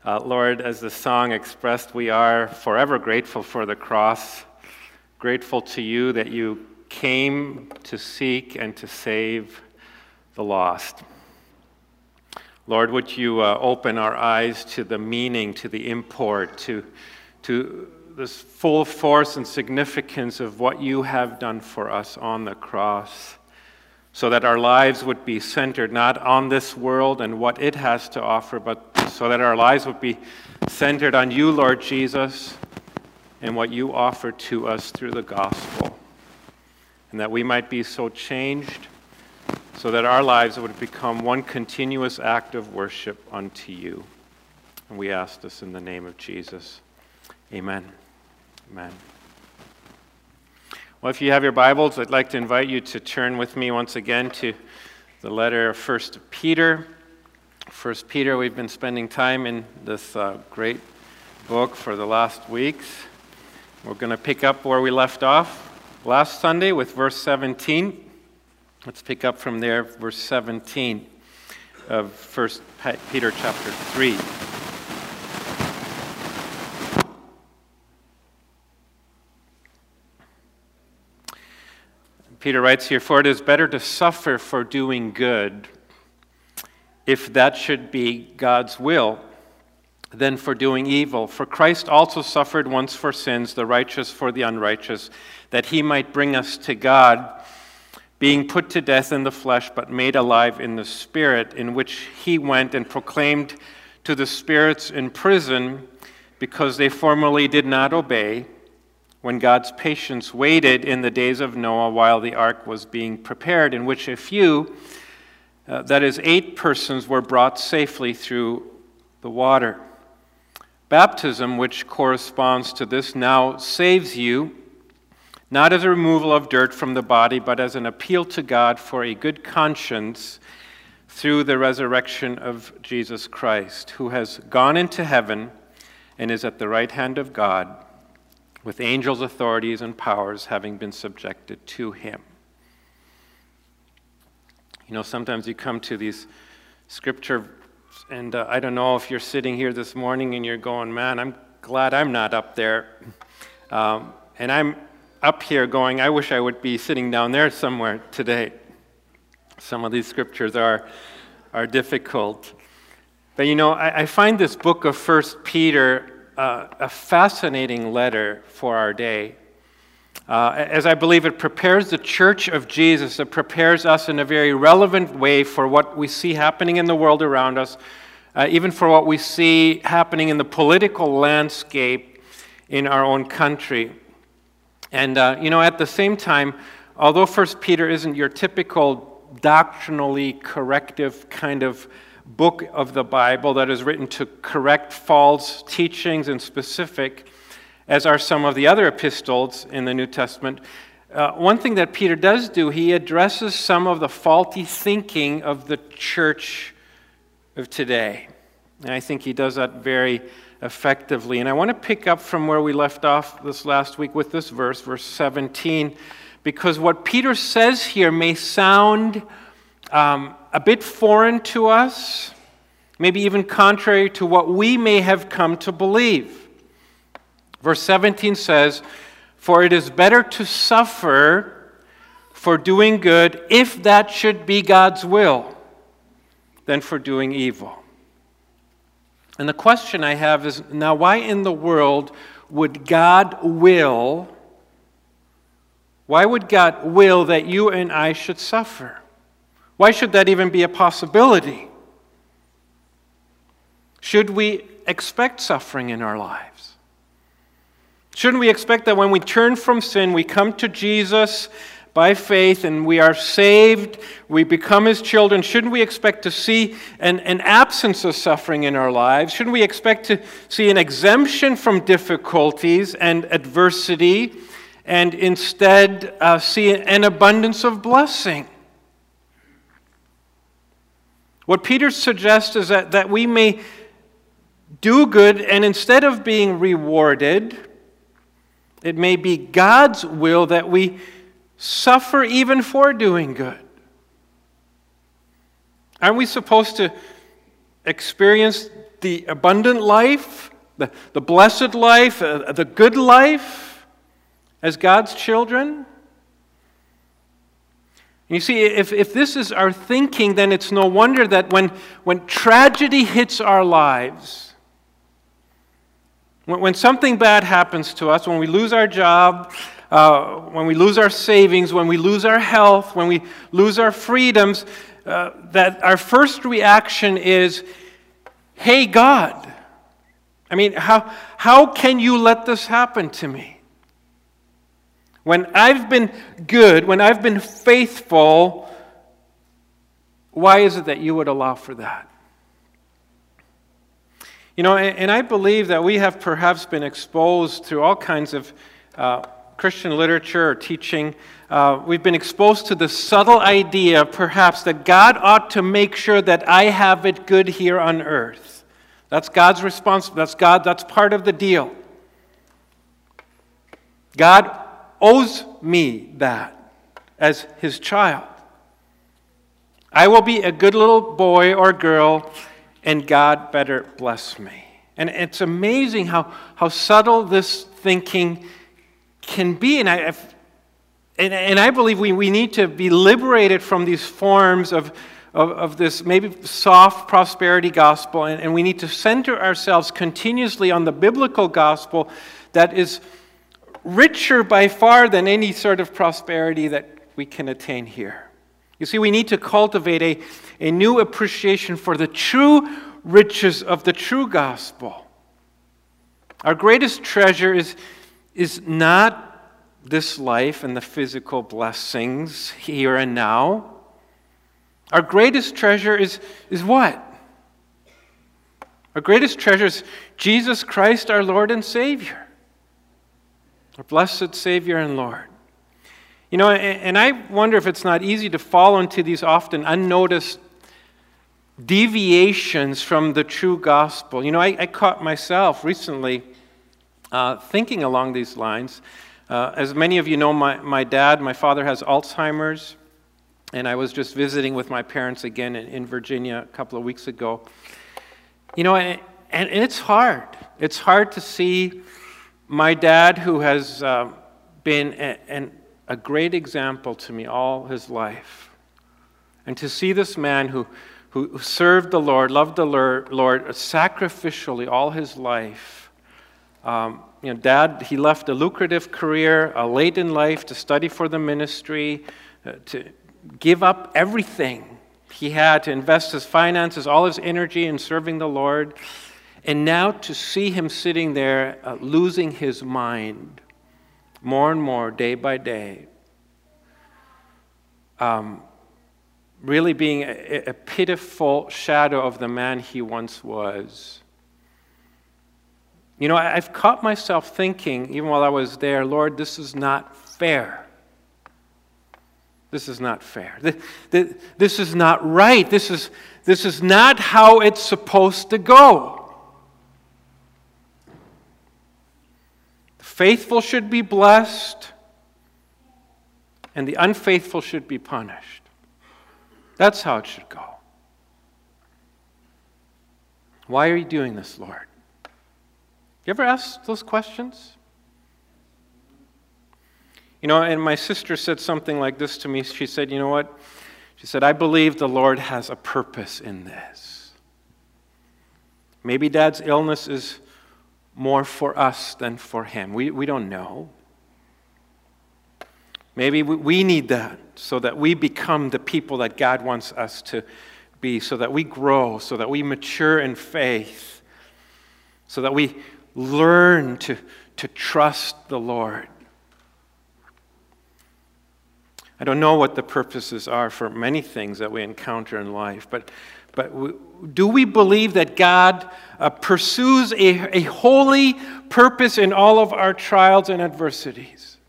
Lord, as the song expressed, we are forever grateful for the cross, grateful to you that you came to seek and to save the lost. Lord, would you open our eyes to the meaning, to the import, to this full force and significance of what you have done for us on the cross, so that our lives would be centered not on this world and what it has to offer, but so that our lives would be centered on you, Lord Jesus, and what you offer to us through the gospel. And that we might be so changed so that our lives would become one continuous act of worship unto you. And we ask this in the name of Jesus. Amen. Amen. Well, if you have your Bibles, I'd like to invite you to turn with me once again to the letter of 1 Peter. 1 Peter, we've been spending time in this great book for the last weeks. We're going to pick up where we left off last Sunday with verse 17. Let's pick up from there, verse 17 of 1 Peter chapter 3. Peter writes here, "For it is better to suffer for doing good, if that should be God's will, than for doing evil. For Christ also suffered once for sins, the righteous for the unrighteous, that he might bring us to God, being put to death in the flesh, but made alive in the Spirit, in which he went and proclaimed to the spirits in prison, because they formerly did not obey, when God's patience waited in the days of Noah while the ark was being prepared, in which a few, that is 8 persons, were brought safely through the water. Baptism, which corresponds to this, now saves you, not as a removal of dirt from the body, but as an appeal to God for a good conscience through the resurrection of Jesus Christ, who has gone into heaven and is at the right hand of God, with angels, authorities, and powers having been subjected to him." You know, sometimes you come to these scripture, and I don't know if you're sitting here this morning and you're going, "Man, I'm glad I'm not up there." And I'm up here going, "I wish I would be sitting down there somewhere today." Some of these scriptures are difficult. But you know, I find this book of 1 Peter a fascinating letter for our day. As I believe it prepares the church of Jesus, it prepares us in a very relevant way for what we see happening in the world around us, even for what we see happening in the political landscape in our own country. And, you know, at the same time, although 1 Peter isn't your typical doctrinally corrective kind of book of the Bible that is written to correct false teachings in specific, as are some of the other epistles in the New Testament, one thing that Peter does do, he addresses some of the faulty thinking of the church of today. And I think he does that very effectively. And I want to pick up from where we left off this last week with this verse, verse 17, because what Peter says here may sound a bit foreign to us, maybe even contrary to what we may have come to believe. Verse 17 says, "For it is better to suffer for doing good, if that should be God's will, than for doing evil." And the question I have is, now why in the world would God will, why would God will that you and I should suffer? Why should that even be a possibility? Should we expect suffering in our lives? Shouldn't we expect that when we turn from sin, we come to Jesus by faith and we are saved, we become his children? Shouldn't we expect to see an absence of suffering in our lives? Shouldn't we expect to see an exemption from difficulties and adversity, and instead see an abundance of blessing? What Peter suggests is that we may do good, and instead of being rewarded, it may be God's will that we suffer even for doing good. Aren't we supposed to experience the abundant life, the blessed life, the good life as God's children? You see, if this is our thinking, then it's no wonder that when tragedy hits our lives, when something bad happens to us, when we lose our job, when we lose our savings, when we lose our health, when we lose our freedoms, that our first reaction is, hey, God, I mean, how can you let this happen to me? When I've been good, when I've been faithful, why is it that you would allow for that? You know, and I believe that we have perhaps been exposed through all kinds of Christian literature or teaching. We've been exposed to the subtle idea, perhaps, that God ought to make sure that I have it good here on earth. That's God's response. That's part of the deal. God owes me that as his child. I will be a good little boy or girl, and God better bless me. And it's amazing how subtle this thinking can be. And I believe we need to be liberated from these forms of this maybe soft prosperity gospel, and we need to center ourselves continuously on the biblical gospel that is richer by far than any sort of prosperity that we can attain here. You see, we need to cultivate a new appreciation for the true riches of the true gospel. Our greatest treasure is not this life and the physical blessings here and now. Our greatest treasure is what? Our greatest treasure is Jesus Christ, our Lord and Savior. Our blessed Savior and Lord. You know, and I wonder if it's not easy to fall into these often unnoticed deviations from the true gospel. You know, I caught myself recently thinking along these lines. As many of you know, my father has Alzheimer's, and I was just visiting with my parents again in Virginia a couple of weeks ago. You know, and it's hard. It's hard to see my dad, who has been a great example to me all his life, and to see this man who served the Lord, loved the Lord sacrificially all his life. You know, Dad, he left a lucrative career late in life to study for the ministry, to give up everything he had, to invest his finances, all his energy in serving the Lord. And now to see him sitting there losing his mind more and more day by day, really being a pitiful shadow of the man he once was. You know, I've caught myself thinking, even while I was there, Lord, this is not fair. This is not fair. This is not right. This is not how it's supposed to go. The faithful should be blessed, and the unfaithful should be punished. That's how it should go. Why are you doing this, Lord? You ever ask those questions? You know, and my sister said something like this to me. She said, you know what? She said, I believe the Lord has a purpose in this. Maybe Dad's illness is more for us than for him. We don't know. Maybe we need that so that we become the people that God wants us to be, so that we grow, so that we mature in faith, so that we learn to trust the Lord. I don't know what the purposes are for many things that we encounter in life, but do we believe that God pursues a holy purpose in all of our trials and adversities?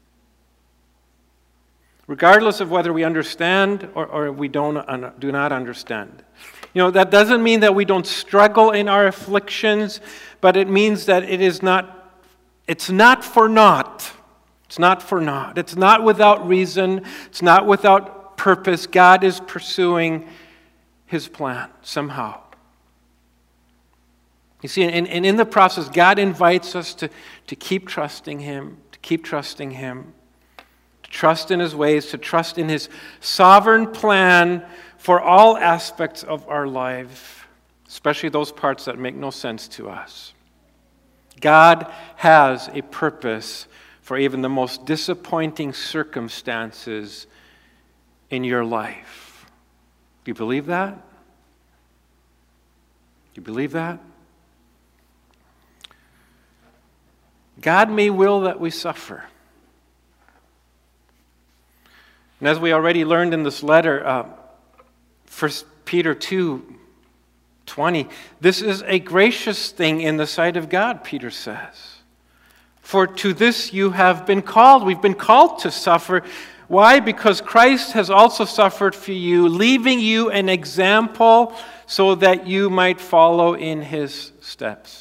Regardless of whether we understand or we do not understand. You know, that doesn't mean that we don't struggle in our afflictions, but it means that it's not for naught. It's not for naught. It's not without reason. It's not without purpose. God is pursuing his plan somehow. You see, and in the process, God invites us to keep trusting Him, to trust in His ways, to trust in His sovereign plan for all aspects of our life, especially those parts that make no sense to us. God has a purpose for even the most disappointing circumstances in your life. Do you believe that? Do you believe that? God may will that we suffer. And as we already learned in this letter, 1 Peter 2:20, this is a gracious thing in the sight of God, Peter says. For to this you have been called. We've been called to suffer. Why? Because Christ has also suffered for you, leaving you an example so that you might follow in His steps.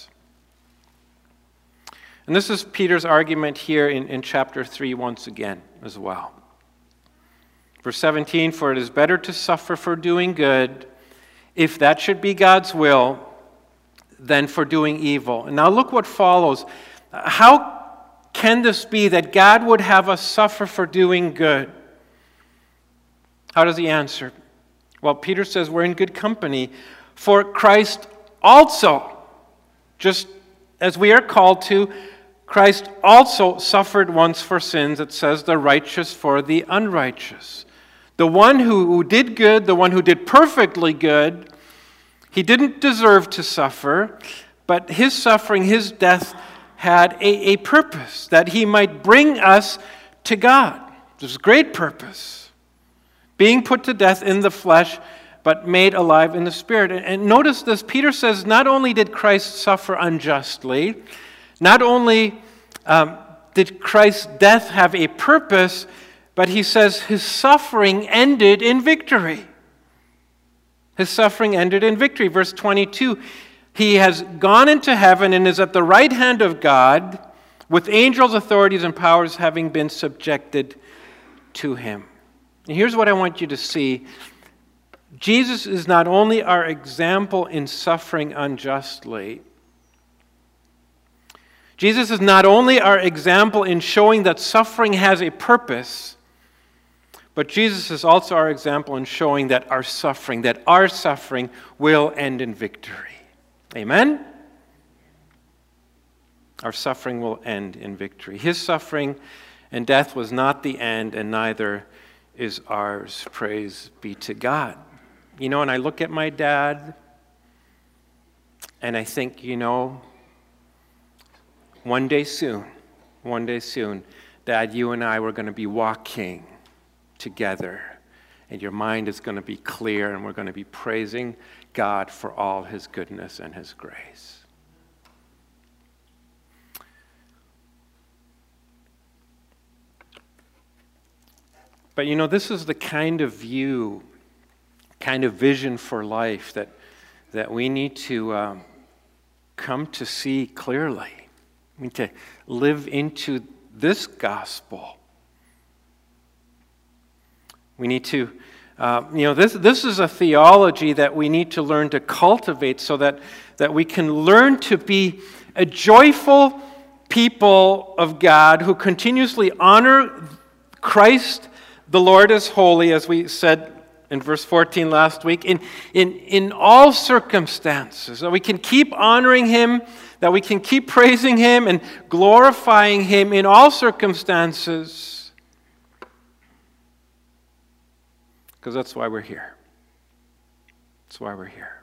And this is Peter's argument here in chapter 3 once again as well. Verse 17, for it is better to suffer for doing good, if that should be God's will, than for doing evil. And now look what follows. How can this be that God would have us suffer for doing good? How does he answer? Well, Peter says we're in good company. For Christ also, just as we are called to, Christ also suffered once for sins, it says, the righteous for the unrighteous. The one who did good, the one who did perfectly good, he didn't deserve to suffer, but his suffering, his death, had a purpose, that he might bring us to God. There's a great purpose. Being put to death in the flesh, but made alive in the spirit. And notice this, Peter says, not only did Christ suffer unjustly, not only did Christ's death have a purpose, but he says his suffering ended in victory. His suffering ended in victory. Verse 22, he has gone into heaven and is at the right hand of God, with angels, authorities, and powers having been subjected to him. And here's what I want you to see. Jesus is not only our example in suffering unjustly, Jesus is not only our example in showing that suffering has a purpose, but Jesus is also our example in showing that our suffering will end in victory. Amen? Our suffering will end in victory. His suffering and death was not the end, and neither is ours. Praise be to God. You know, and I look at my dad, and I think, one day soon, Dad, you and I were going to be walking together, and your mind is going to be clear, and we're going to be praising God for all His goodness and His grace. But this is the kind of view, kind of vision for life that we need to come to see clearly. I mean, to live into this gospel. We need to, this is a theology that we need to learn to cultivate so that we can learn to be a joyful people of God who continuously honor Christ, the Lord is holy, as we said in verse 14 last week, in all circumstances, that we can keep honoring Him, that we can keep praising Him and glorifying Him in all circumstances. Because that's why we're here. That's why we're here.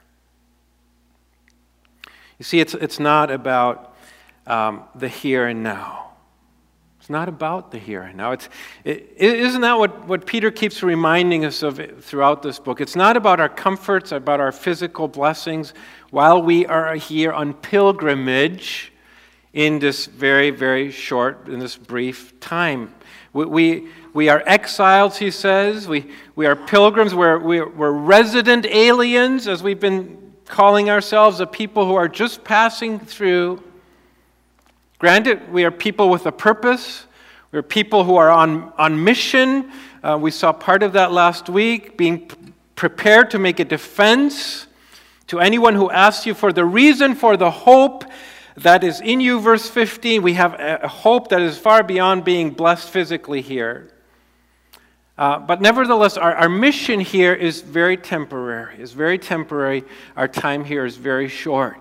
You see, it's not about the here and now. It's not about the here and now. Isn't that what Peter keeps reminding us of throughout this book? It's not about our comforts, about our physical blessings while we are here on pilgrimage in this very, very short, in this brief time. We are exiles, he says. We are pilgrims. We're resident aliens, as we've been calling ourselves, a people who are just passing through. Granted, we are people with a purpose. We're people who are on mission. We saw part of that last week, being prepared to make a defense To anyone who asks you for the reason for the hope that is in you, verse 15, we have a hope that is far beyond being blessed physically here. But nevertheless, our mission here is very temporary. Our time here is very short.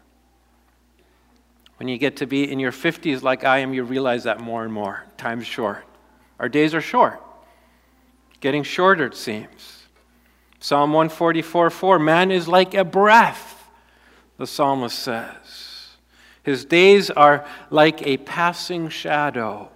When you get to be in your 50s like I am, you realize that more and more. Time's short. Our days are short. Getting shorter, it seems. Psalm 144:4, man is like a breath, the psalmist says. His days are like a passing shadow.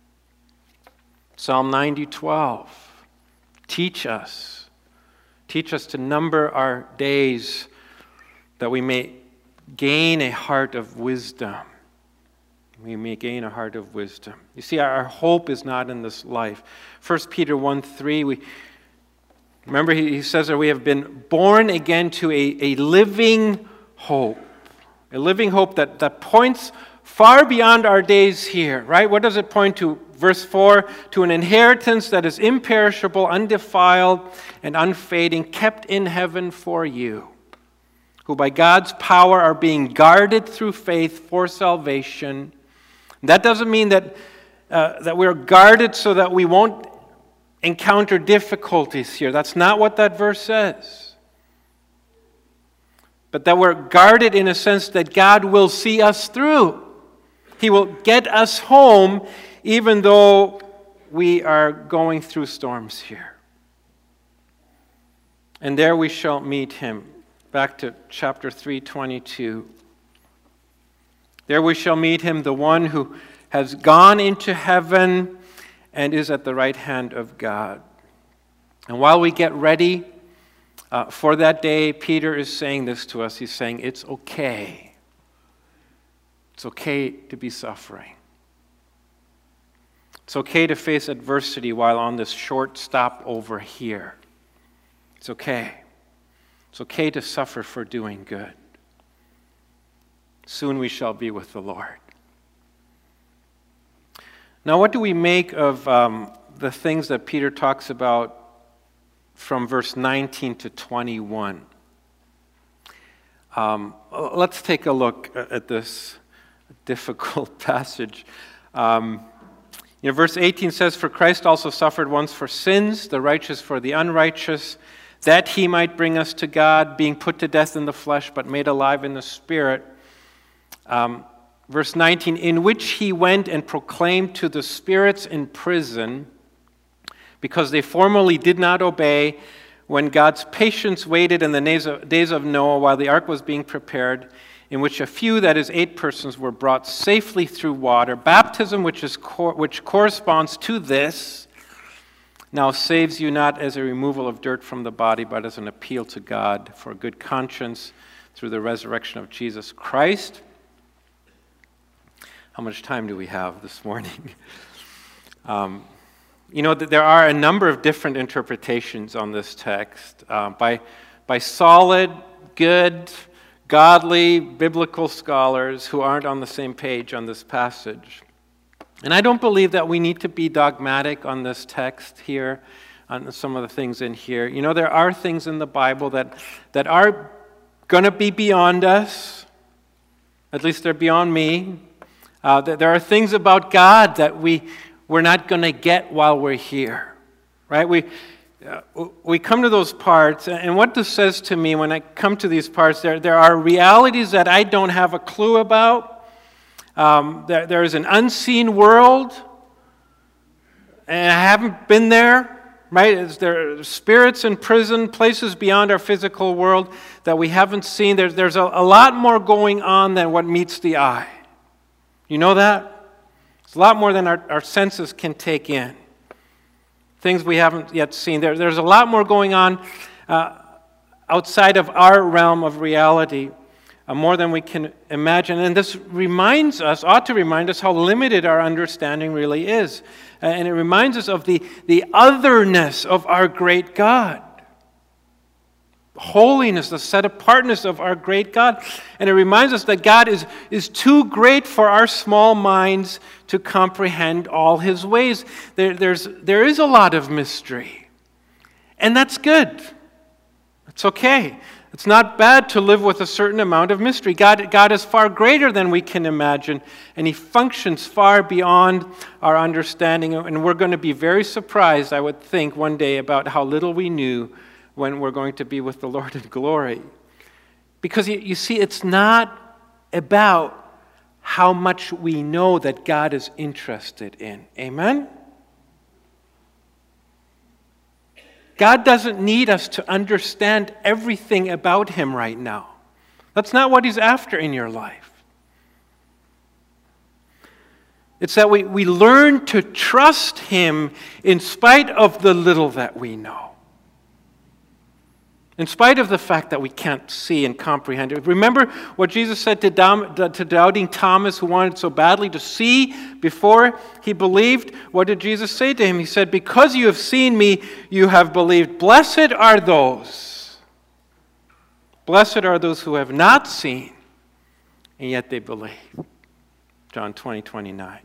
Psalm 90:12, teach us to number our days that we may gain a heart of wisdom. We may gain a heart of wisdom. You see, our hope is not in this life. 1 Peter 1:3, remember, he says that we have been born again to a living hope. A living hope that points far beyond our days here, right? What does it point to? Verse 4, to an inheritance that is imperishable, undefiled, and unfading, kept in heaven for you, who by God's power are being guarded through faith for salvation. That doesn't mean that we're guarded so that we won't encounter difficulties here. That's not what that verse says. But that we're guarded in a sense that God will see us through. He will get us home even though we are going through storms here. And there we shall meet him. Back to chapter 3:22. There we shall meet him, the one who has gone into heaven and is at the right hand of God. And while we get ready for that day, Peter is saying this to us. He's saying, it's okay. It's okay to be suffering. It's okay to face adversity while on this short stop over here. It's okay. It's okay to suffer for doing good. Soon we shall be with the Lord. Now, what do we make of the things that Peter talks about from verse 19 to 21? Let's take a look at this difficult passage. Verse 18 says, for Christ also suffered once for sins, the righteous for the unrighteous, that he might bring us to God, being put to death in the flesh, but made alive in the Spirit. Verse 19, in which he went and proclaimed to the spirits in prison, because they formerly did not obey, when God's patience waited in the days of Noah while the ark was being prepared, in which a few, that is 8 persons, were brought safely through water. Baptism, which corresponds to this, now saves you not as a removal of dirt from the body, but as an appeal to God for a good conscience through the resurrection of Jesus Christ. How much time do we have this morning? There are a number of different interpretations on this text by solid, good, godly, biblical scholars who aren't on the same page on this passage. And I don't believe that we need to be dogmatic on this text here, on some of the things in here. There are things in the Bible that are going to be beyond us. At least they're beyond me. There are things about God that we're not going to get while we're here, right? We come to those parts, and what this says to me when I come to these parts, there are realities that I don't have a clue about. There is an unseen world, and I haven't been there, right? There are spirits in prison, places beyond our physical world that we haven't seen. There's a lot more going on than what meets the eye. You know that? It's a lot more than our senses can take in. Things we haven't yet seen. There's a lot more going on outside of our realm of reality, more than we can imagine. And this ought to remind us how limited our understanding really is. And it reminds us of the otherness of our great God. Holiness, the set-apartness of our great God. And it reminds us that God is too great for our small minds to comprehend all his ways. There is a lot of mystery. And that's good. It's okay. It's not bad to live with a certain amount of mystery. God is far greater than we can imagine, and He functions far beyond our understanding. And we're going to be very surprised, I would think, one day about how little we knew when we're going to be with the Lord in glory. Because you see, it's not about how much we know that God is interested in. Amen? God doesn't need us to understand everything about Him right now. That's not what He's after in your life. It's that we learn to trust Him in spite of the little that we know. In spite of the fact that we can't see and comprehend it. Remember what Jesus said to doubting Thomas, who wanted so badly to see before he believed? What did Jesus say to him? He said, "Because you have seen me, you have believed. Blessed are those who have not seen, and yet they believe." John 20:29.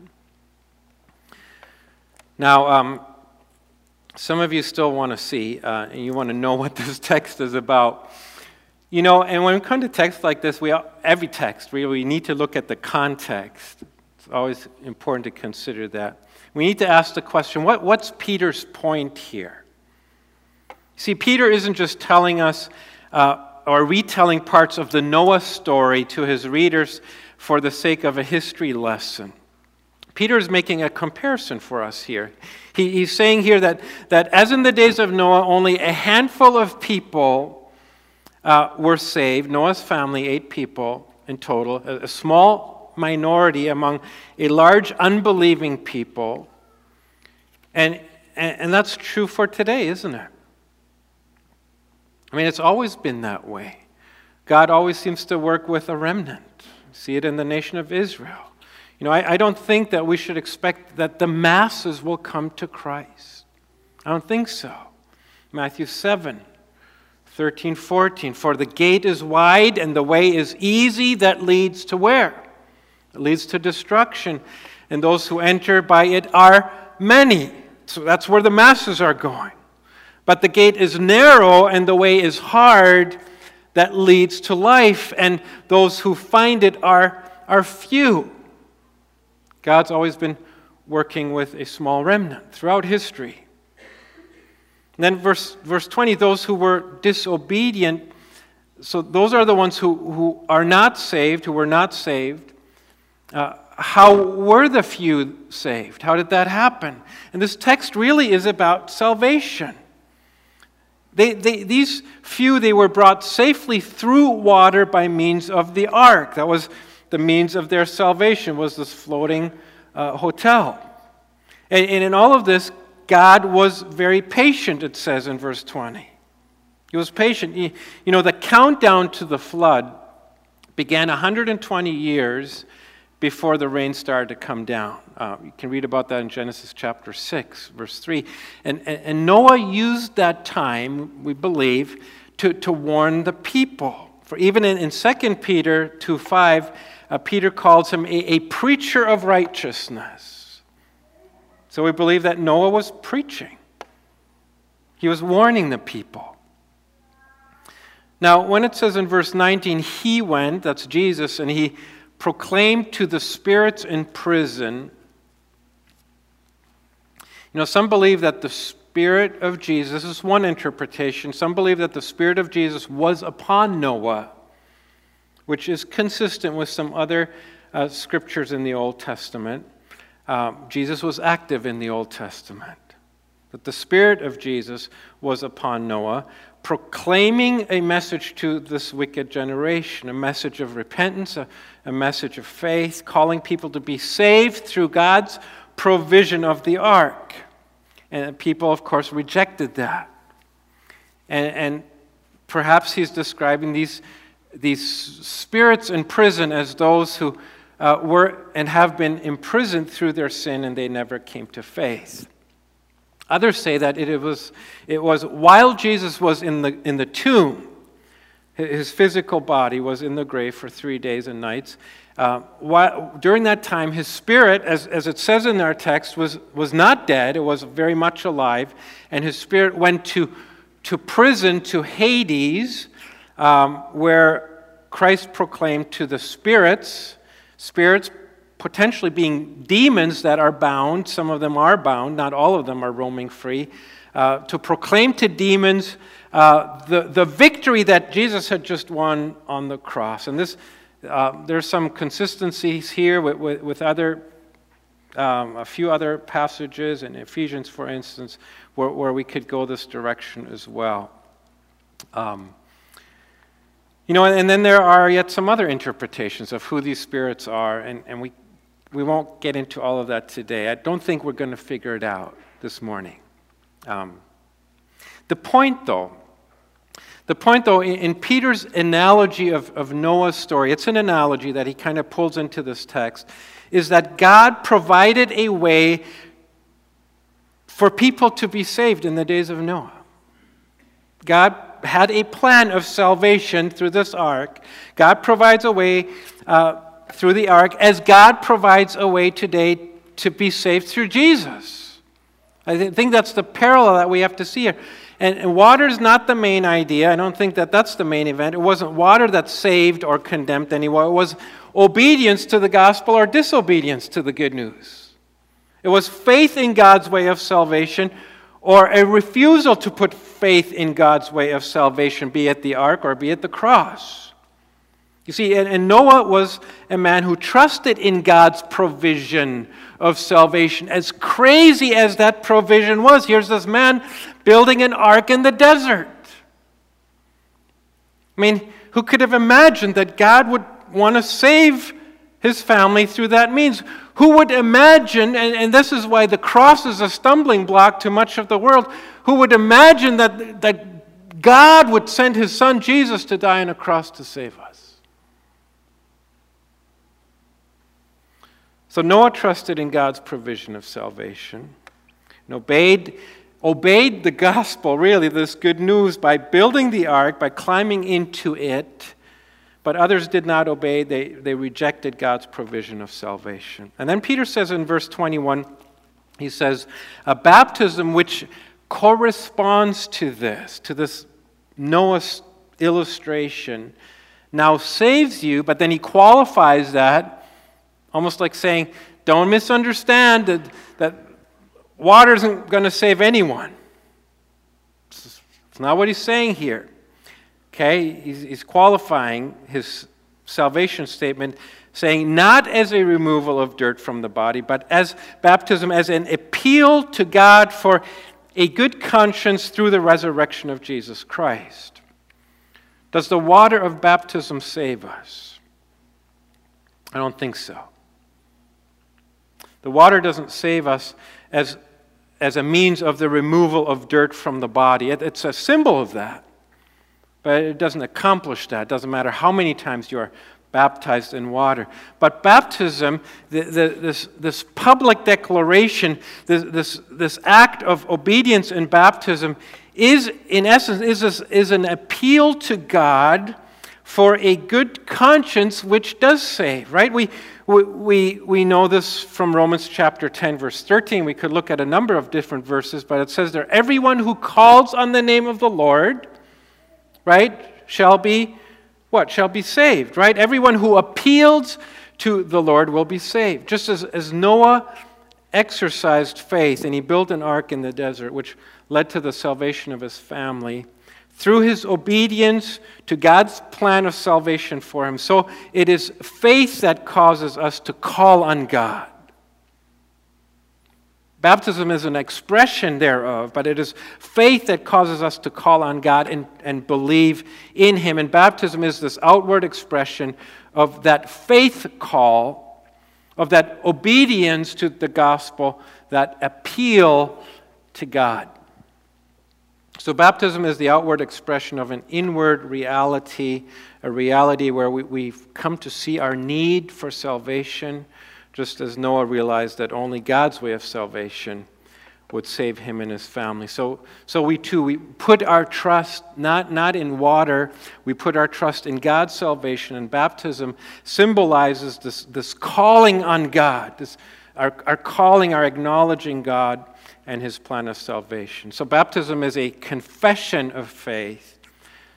Now, some of you still want to see, and you want to know what this text is about. You know, and when we come to texts like this, every text, we need to look at the context. It's always important to consider that. We need to ask the question, what's Peter's point here? See, Peter isn't just telling us or retelling parts of the Noah story to his readers for the sake of a history lesson. Peter is making a comparison for us here. He's saying here that as in the days of Noah, only a handful of people were saved. Noah's family, 8 people in total, a small minority among a large unbelieving people. And that's true for today, isn't it? I mean, it's always been that way. God always seems to work with a remnant. See it in the nation of Israel. You know, I don't think that we should expect that the masses will come to Christ. I don't think so. Matthew 7:13, 14. For the gate is wide and the way is easy that leads to where? It leads to destruction. And those who enter by it are many. So that's where the masses are going. But the gate is narrow and the way is hard that leads to life. And those who find it are few. God's always been working with a small remnant throughout history. And then verse 20, those who were disobedient, so those are the ones who are not saved, who were not saved. How were the few saved? How did that happen? And this text really is about salvation. These few, they were brought safely through water by means of the ark. That was the means of their salvation, was this floating hotel. And in all of this, God was very patient, it says in verse 20. He was patient. You know, the countdown to the flood began 120 years before the rain started to come down. You can read about that in Genesis chapter 6, verse 3. And Noah used that time, we believe, to warn the people. For even in 2 Peter 2:5, Peter calls him a preacher of righteousness. So we believe that Noah was preaching. He was warning the people. Now, when it says in verse 19, he went, that's Jesus, and he proclaimed to the spirits in prison. You know, some believe that the Spirit of Jesus, this is one interpretation, some believe that the Spirit of Jesus was upon Noah, which is consistent with some other scriptures in the Old Testament. Jesus was active in the Old Testament. That the Spirit of Jesus was upon Noah, proclaiming a message to this wicked generation, a message of repentance, a message of faith, calling people to be saved through God's provision of the ark. And people, of course, rejected that. And perhaps he's describing these spirits in prison as those who were and have been imprisoned through their sin and they never came to faith. Others say that it was while Jesus was in the tomb, his physical body was in the grave for 3 days and nights. During that time, his spirit, as it says in our text, was not dead. It was very much alive, and his spirit went to prison, to Hades, where Christ proclaimed to the spirits potentially being demons that are bound, some of them are bound, not all of them are roaming free, to proclaim to demons the victory that Jesus had just won on the cross. And this, there's some consistencies here with other, a few other passages in Ephesians, for instance, where we could go this direction as well. And then there are yet some other interpretations of who these spirits are, and we won't get into all of that today. I don't think we're going to figure it out this morning. The point, though, in Peter's analogy of Noah's story, it's an analogy that he kind of pulls into this text, is that God provided a way for people to be saved in the days of Noah. God had a plan of salvation through this ark. God provides a way through the ark, as God provides a way today to be saved through Jesus. I think that's the parallel that we have to see here. And water is not the main idea. I don't think that that's the main event. It wasn't water that saved or condemned anyone. It was obedience to the gospel or disobedience to the good news. It was faith in God's way of salvation or a refusal to put faith in God's way of salvation, be it the ark or be it the cross. You see, and Noah was a man who trusted in God's provision of salvation. As crazy as that provision was, here's this man building an ark in the desert. I mean, who could have imagined that God would want to save his family through that means? Who would imagine, and this is why the cross is a stumbling block to much of the world, who would imagine that God would send his son Jesus to die on a cross to save us? So Noah trusted in God's provision of salvation and obeyed the gospel, really, this good news, by building the ark, by climbing into it. But others did not obey. They rejected God's provision of salvation. And then Peter says in verse 21, he says, a baptism which corresponds to this Noah's illustration, now saves you, but then he qualifies that, almost like saying, don't misunderstand that water isn't going to save anyone. It's not what he's saying here. Okay, he's qualifying his salvation statement, saying not as a removal of dirt from the body, but as baptism, as an appeal to God for a good conscience through the resurrection of Jesus Christ. Does the water of baptism save us? I don't think so. The water doesn't save us as a means of the removal of dirt from the body. It's a symbol of that. But it doesn't accomplish that. It doesn't matter how many times you are baptized in water. But baptism, this public declaration, this act of obedience in baptism is, in essence, is an appeal to God for a good conscience which does save, right? We know this from Romans chapter 10, verse 13. We could look at a number of different verses, but it says there, everyone who calls on the name of the Lord, right, shall be what? Shall be saved, right? Everyone who appeals to the Lord will be saved. Just as Noah exercised faith and he built an ark in the desert, which led to the salvation of his family, through his obedience to God's plan of salvation for him. So it is faith that causes us to call on God. Baptism is an expression thereof, but it is faith that causes us to call on God and believe in him. And baptism is this outward expression of that faith call, of that obedience to the gospel, that appeal to God. So baptism is the outward expression of an inward reality, a reality where we've come to see our need for salvation, just as Noah realized that only God's way of salvation would save him and his family. So we too, we put our trust not in water, we put our trust in God's salvation, and baptism symbolizes this calling on God, our calling, our acknowledging God and his plan of salvation. So baptism is a confession of faith,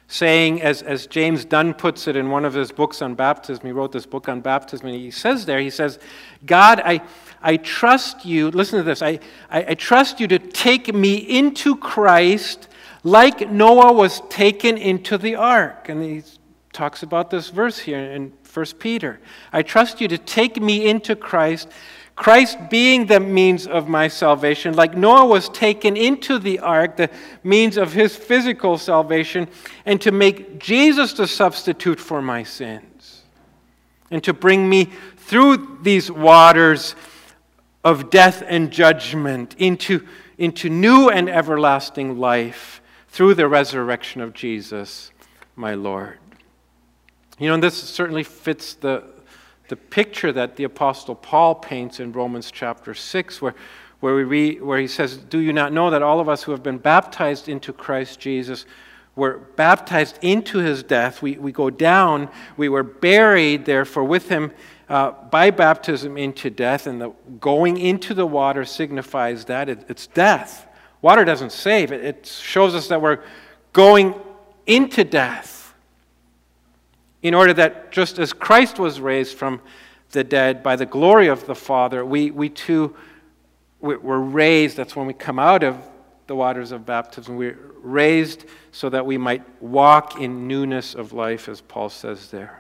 saying, as James Dunn puts it in one of his books on baptism, he wrote this book on baptism, and he says, God, I trust you, listen to this, I trust you to take me into Christ like Noah was taken into the ark. And he talks about this verse here in 1 Peter. I trust you to take me into Christ, Christ being the means of my salvation, like Noah was taken into the ark, the means of his physical salvation, and to make Jesus the substitute for my sins, and to bring me through these waters of death and judgment into new and everlasting life through the resurrection of Jesus, my Lord. You know, and this certainly fits the picture that the Apostle Paul paints in Romans chapter 6, where he says, do you not know that all of us who have been baptized into Christ Jesus were baptized into his death? We go down, we were buried therefore with him by baptism into death, and the going into the water signifies that. It's death. Water doesn't save. It shows us that we're going into death, in order that just as Christ was raised from the dead by the glory of the Father, we too were raised. That's when we come out of the waters of baptism. We're raised so that we might walk in newness of life, as Paul says there.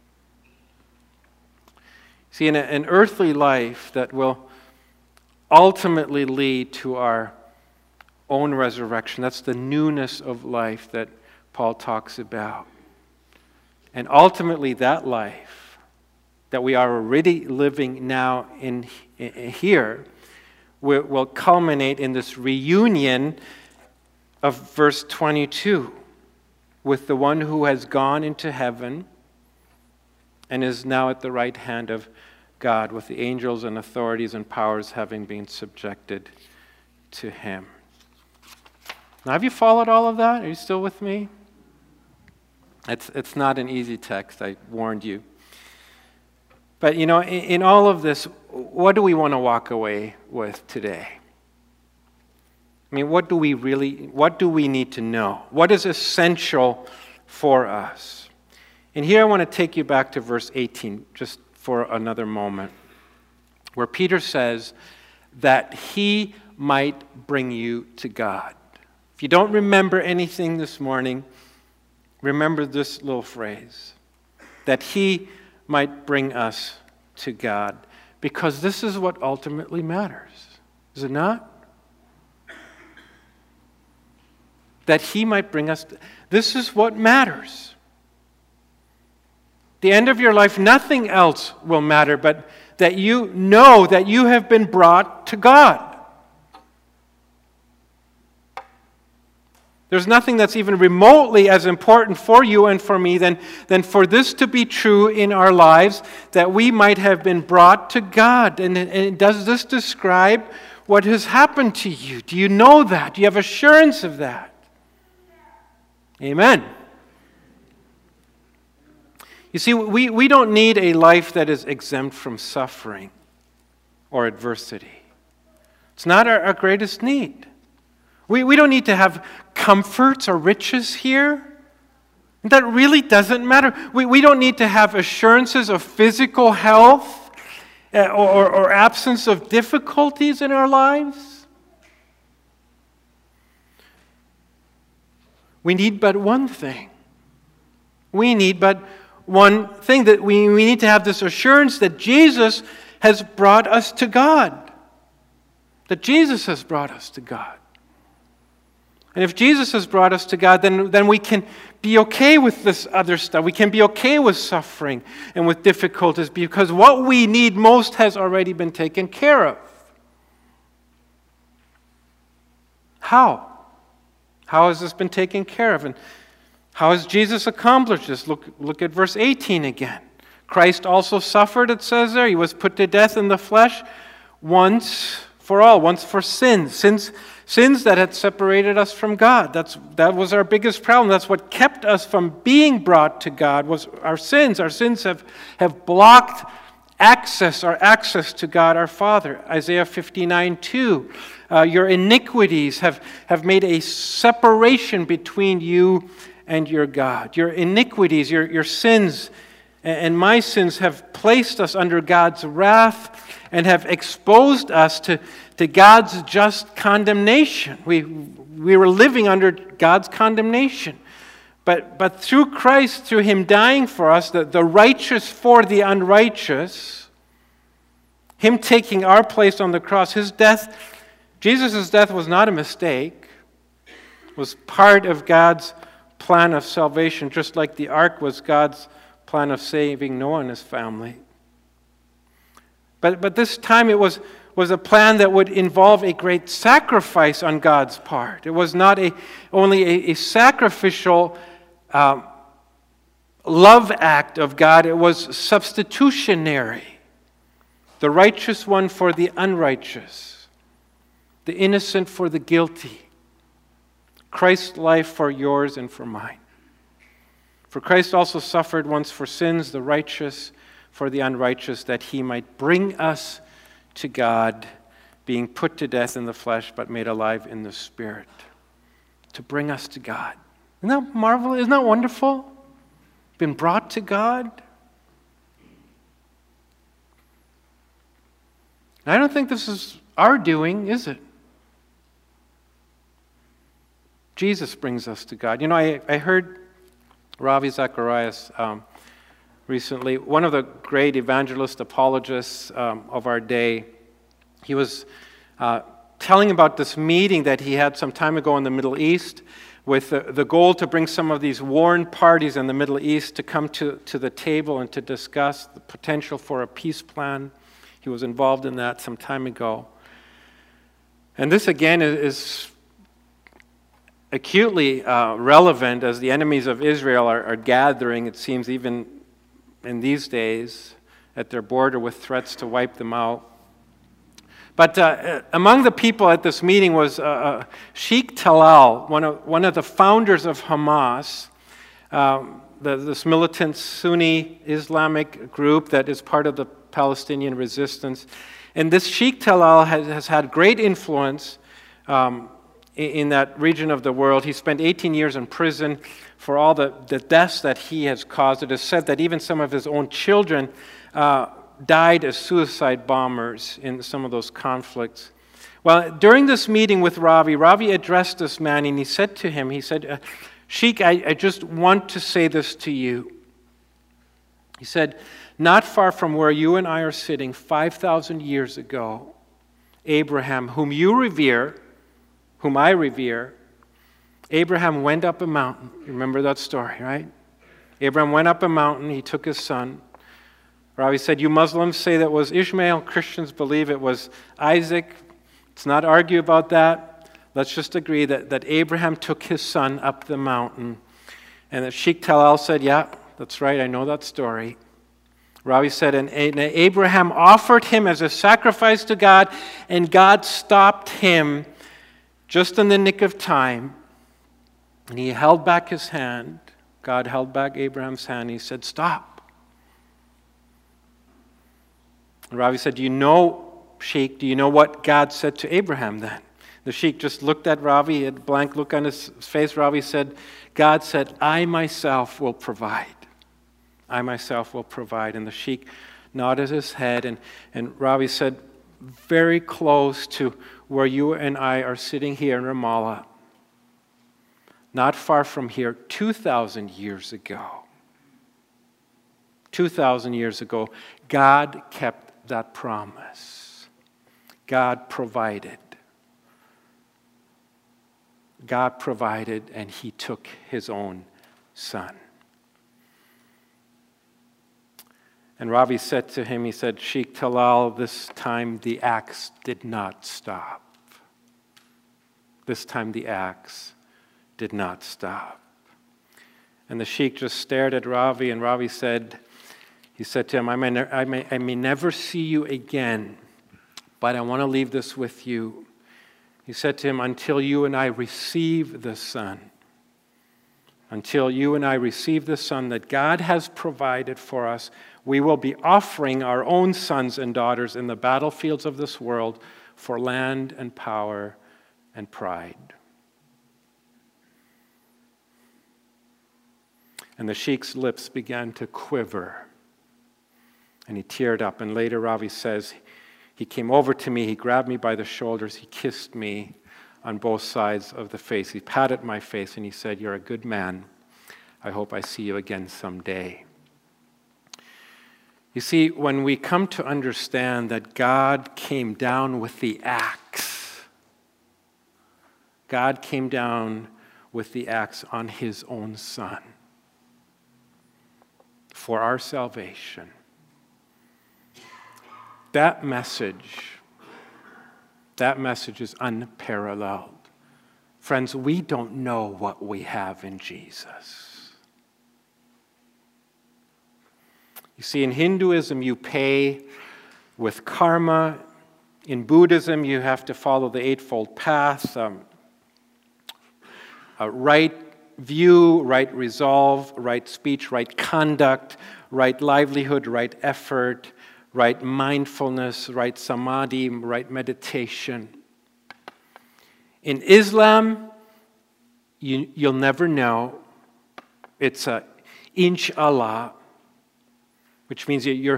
See, in an earthly life that will ultimately lead to our own resurrection, that's the newness of life that Paul talks about. And ultimately, that life that we are already living now in here will culminate in this reunion of verse 22 with the one who has gone into heaven and is now at the right hand of God, with the angels and authorities and powers having been subjected to him. Now, have you followed all of that? Are you still with me? It's not an easy text, I warned you. But, you know, in all of this, what do we want to walk away with today? I mean, what do we need to know? What is essential for us? And here I want to take you back to verse 18, just for another moment, where Peter says that he might bring you to God. If you don't remember anything this morning, remember this little phrase, that he might bring us to God, because this is what ultimately matters, is it not? That he might bring us, this is what matters. The end of your life, nothing else will matter, but that you know that you have been brought to God. There's nothing that's even remotely as important for you and for me than for this to be true in our lives, that we might have been brought to God. And does this describe what has happened to you? Do you know that? Do you have assurance of that? Amen. You see, we don't need a life that is exempt from suffering or adversity. It's not our greatest need. We don't need to have comforts or riches here. That really doesn't matter. We don't need to have assurances of physical health or absence of difficulties in our lives. We need but one thing. We need but one thing, that we need to have this assurance that Jesus has brought us to God. That Jesus has brought us to God. And if Jesus has brought us to God, then we can be okay with this other stuff. We can be okay with suffering and with difficulties, because what we need most has already been taken care of. How? How has this been taken care of? And how has Jesus accomplished this? Look at verse 18 again. Christ also suffered, it says there. He was put to death in the flesh once for all, once for sins that had separated us from God. That was our biggest problem. That's what kept us from being brought to God, was our sins. Our sins have blocked our access to God our Father. Isaiah 59:2. Your iniquities have made a separation between you and your God. Your iniquities, your sins, and my sins have placed us under God's wrath and have exposed us to God's just condemnation. We were living under God's condemnation. But through Christ, through Him dying for us, the righteous for the unrighteous, Him taking our place on the cross, His death, Jesus' death was not a mistake. It was part of God's plan of salvation, just like the ark was God's plan of saving Noah and his family. But this time it was a plan that would involve a great sacrifice on God's part. It was not only a sacrificial love act of God, it was substitutionary. The righteous one for the unrighteous, the innocent for the guilty. Christ's life for yours and for mine. For Christ also suffered once for sins, the righteous for the unrighteous, that He might bring us to God, being put to death in the flesh, but made alive in the Spirit. To bring us to God. Isn't that marvelous? Isn't that wonderful? Been brought to God. I don't think this is our doing, is it? Jesus brings us to God. You know, I heard Ravi Zacharias recently, one of the great evangelist apologists of our day. He was telling about this meeting that he had some time ago in the Middle East with the goal to bring some of these warring parties in the Middle East to come to the table and to discuss the potential for a peace plan. He was involved in that some time ago. And this again is acutely relevant as the enemies of Israel are gathering, it seems even in these days, at their border with threats to wipe them out. But among the people at this meeting was Sheikh Talal, one of the founders of Hamas, this militant Sunni Islamic group that is part of the Palestinian resistance. And this Sheikh Talal has had great influence in that region of the world. He spent 18 years in prison for all the deaths that he has caused. It is said that even some of his own children died as suicide bombers in some of those conflicts. Well, during this meeting with Ravi addressed this man and he said to him, Sheikh, I just want to say this to you. He said, not far from where you and I are sitting 5,000 years ago, Abraham, whom you revere, whom I revere, Abraham went up a mountain. You remember that story, right? Abraham went up a mountain. He took his son. Ravi said, you Muslims say that was Ishmael. Christians believe it was Isaac. Let's not argue about that. Let's just agree that Abraham took his son up the mountain. And that Sheikh Talal said, yeah, that's right. I know that story. Ravi said, and Abraham offered him as a sacrifice to God, and God stopped him just in the nick of time. And he held back his hand. God held back Abraham's hand. He said, stop. And Ravi said, Sheikh, do you know what God said to Abraham then? The Sheikh just looked at Ravi, he had a blank look on his face. Ravi said, God said, I myself will provide. I myself will provide. And the Sheikh nodded his head, and Ravi said, very close to where you and I are sitting here in Ramallah, not far from here, 2,000 years ago. 2,000 years ago, God kept that promise. God provided. God provided, and He took His own son. And Ravi said to him, he said, Sheikh Talal, this time the axe did not stop. This time the axe did not stop. And the Sheikh just stared at Ravi, and Ravi said, he said to him, I may never see you again, but I want to leave this with you. He said to him, until you and I receive the Son, until you and I receive the Son that God has provided for us, we will be offering our own sons and daughters in the battlefields of this world for land and power and pride. And the sheikh's lips began to quiver. And he teared up. And later, Ravi says, he came over to me, he grabbed me by the shoulders, he kissed me on both sides of the face. He patted my face and he said, "You're a good man. I hope I see you again someday." You see, when we come to understand that God came down with the axe, God came down with the axe on his own Son for our salvation, that message is unparalleled. Friends, we don't know what we have in Jesus. You see, in Hinduism, you pay with karma. In Buddhism, you have to follow the Eightfold Path, right view, right resolve, right speech, right conduct, right livelihood, right effort, right mindfulness, right samadhi, right meditation. In Islam, you'll never know. It's a inshallah, which means your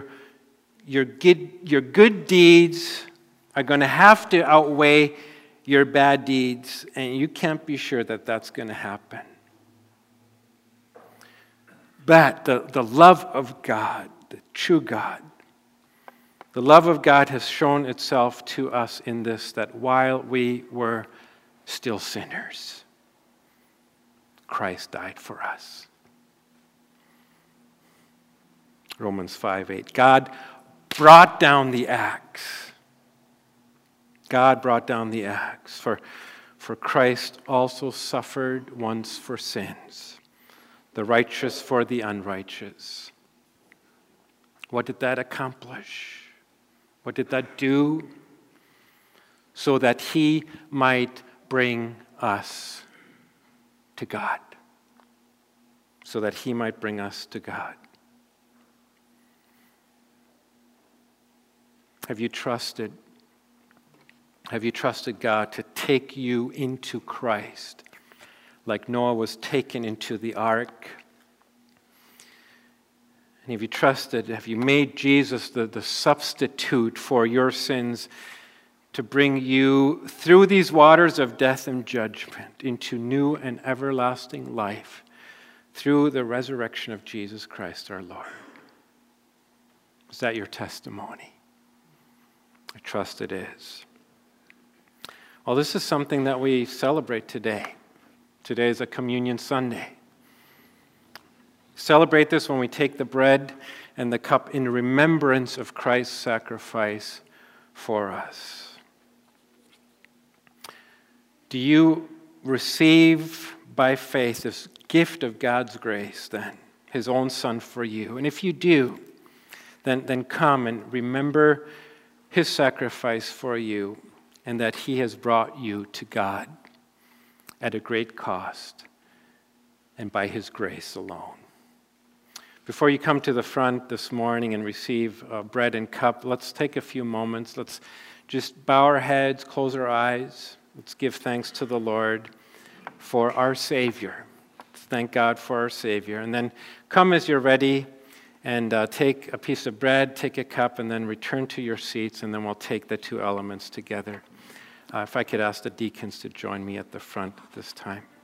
good deeds are going to have to outweigh your bad deeds, and you can't be sure that that's going to happen. But the love of God, the true God, the love of God has shown itself to us in this, that while we were still sinners, Christ died for us. Romans 5:8. God brought down the axe. God brought down the axe. For Christ also suffered once for sins, the righteous for the unrighteous. What did that accomplish? What did that do? So that he might bring us to God. So that he might bring us to God. Have you trusted God to take you into Christ like Noah was taken into the ark? And have you made Jesus the substitute for your sins to bring you through these waters of death and judgment into new and everlasting life through the resurrection of Jesus Christ our Lord? Is that your testimony? I trust it is. Well, this is something that we celebrate today. Today is a Communion Sunday. Celebrate this when we take the bread and the cup in remembrance of Christ's sacrifice for us. Do you receive by faith this gift of God's grace then, his own Son for you? And if you do, then come and remember his sacrifice for you and that he has brought you to God at a great cost and by his grace alone. Before you come to the front this morning and receive bread and cup, let's take a few moments. Let's just bow our heads, close our eyes. Let's give thanks to the Lord for our Savior. Let's thank God for our Savior. And then come as you're ready and take a piece of bread, take a cup, and then return to your seats, and then we'll take the two elements together. If I could ask the deacons to join me at the front this time.